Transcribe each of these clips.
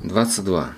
22.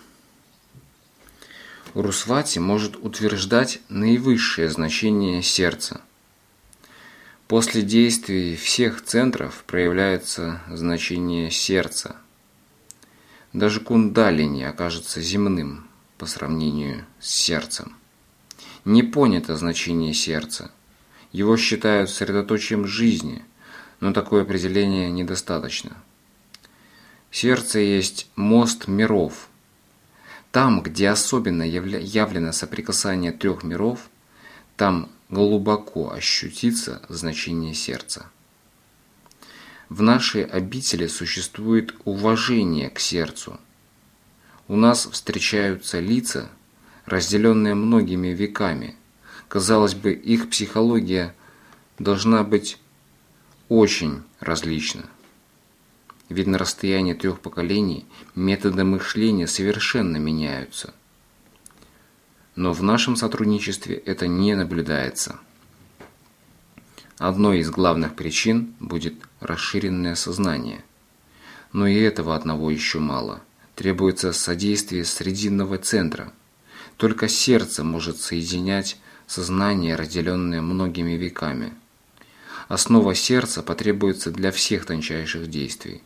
Урусвати может утверждать наивысшее значение сердца. После действий всех центров проявляется значение сердца. Даже кундалини окажется земным по сравнению с сердцем. Не понято значение сердца. Его считают средоточием жизни, но такое определение недостаточно. Сердце есть мост миров. Там, где особенно явлено соприкасание трех миров, там глубоко ощутится значение сердца. В нашей обители существует уважение к сердцу. У нас встречаются лица, разделенные многими веками. Казалось бы, их психология должна быть очень различна. Ведь на расстоянии 3 поколений методы мышления совершенно меняются. Но в нашем сотрудничестве это не наблюдается. Одной из главных причин будет расширенное сознание. Но и этого одного еще мало. Требуется содействие срединного центра. Только сердце может соединять сознание, разделенное многими веками. Основа сердца потребуется для всех тончайших действий.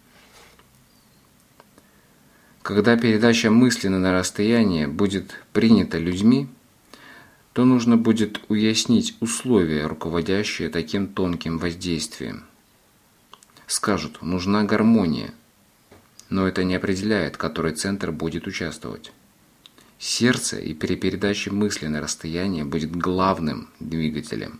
Когда передача мысли на расстояние будет принята людьми, то нужно будет уяснить условия, руководящие таким тонким воздействием. Скажут, нужна гармония, но это не определяет, который центр будет участвовать. Сердце и при передаче мысли на расстояние будет главным двигателем.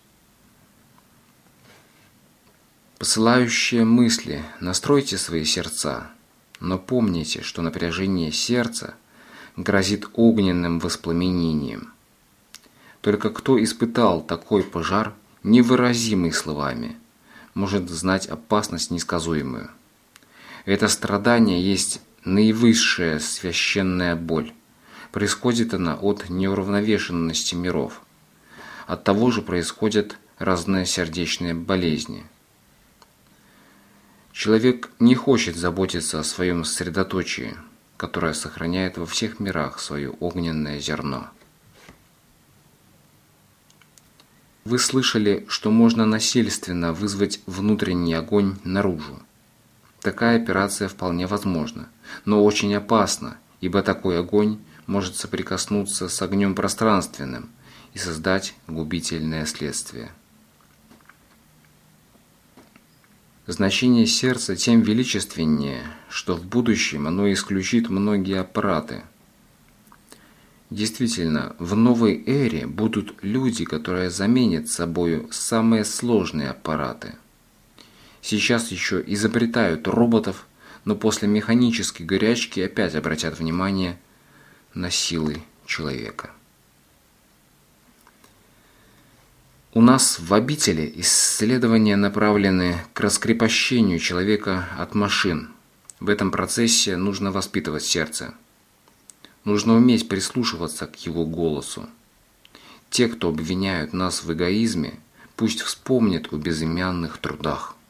Посылающие мысли, настройте свои сердца, но помните, что напряжение сердца грозит огненным воспламенением. Только кто испытал такой пожар, невыразимый словами, может знать опасность несказуемую. Это страдание есть наивысшая священная боль. Происходит она от неуравновешенности миров. От того же происходят разные сердечные болезни. Человек не хочет заботиться о своем средоточии, которое сохраняет во всех мирах свое огненное зерно. Вы слышали, что можно насильственно вызвать внутренний огонь наружу. Такая операция вполне возможна, но очень опасна, ибо такой огонь может соприкоснуться с огнем пространственным и создать губительное следствие. Значение сердца тем величественнее, что в будущем оно исключит многие аппараты. Действительно, в новой эре будут люди, которые заменят собою самые сложные аппараты. Сейчас еще изобретают роботов, но после механической горячки опять обратят внимание на силы человека. У нас в обители исследования направлены к раскрепощению человека от машин. В этом процессе нужно воспитывать сердце. Нужно уметь прислушиваться к его голосу. Те, кто обвиняют нас в эгоизме, пусть вспомнят о безымянных трудах.